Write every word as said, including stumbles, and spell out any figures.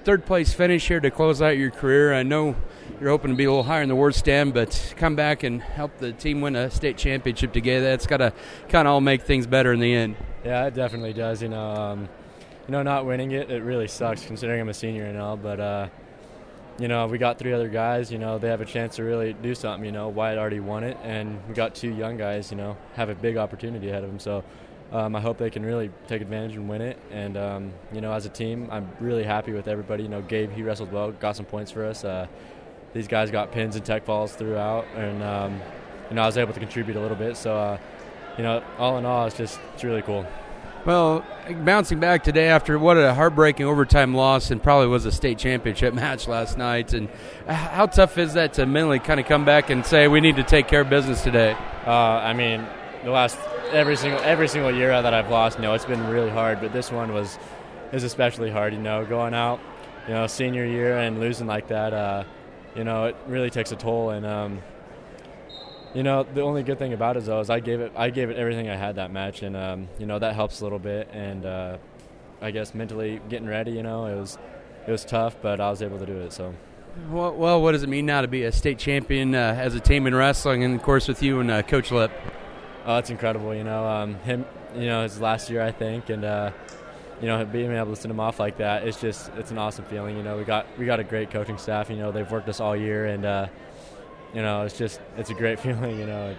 third place finish here to close out your career. I know you're hoping to be a little higher in the ward stand, but come back and help the team win a state championship together. That's got to kind of all make things better in the end. Yeah, it definitely does. You know, um, you know, not winning it, it really sucks considering I'm a senior and all. But uh, you know, we got three other guys. You know, they have a chance to really do something. You know, Wyatt already won it, and we got two young guys. You know, have a big opportunity ahead of them. So. Um, I hope they can really take advantage and win it. And, um, you know, as a team, I'm really happy with everybody. You know, Gabe, he wrestled well, got some points for us. Uh, these guys got pins and tech falls throughout. And, um, you know, I was able to contribute a little bit. So, uh, you know, all in all, it's just it's really cool. Well, bouncing back today after what a heartbreaking overtime loss and probably was a state championship match last night. And how tough is that to mentally kind of come back and say we need to take care of business today? Uh, I mean, the last – Every single every single year that I've lost, you know, it's been really hard. But this one was is especially hard. You know, going out, you know, senior year and losing like that, uh, you know, it really takes a toll. And um, you know, the only good thing about it though is I gave it I gave it everything I had that match, and um, you know, that helps a little bit. And uh, I guess mentally getting ready, you know, it was it was tough, but I was able to do it. So. Well, well what does it mean now to be a state champion uh, as a team in wrestling, and of course with you and uh, Coach Lip? Oh, it's incredible, you know. Um, him, you know, his last year, I think, and uh, you know, being able to send him off like that, it's just, it's an awesome feeling. You know, we got we got a great coaching staff. You know, they've worked us all year, and uh, you know, it's just, it's a great feeling. You know.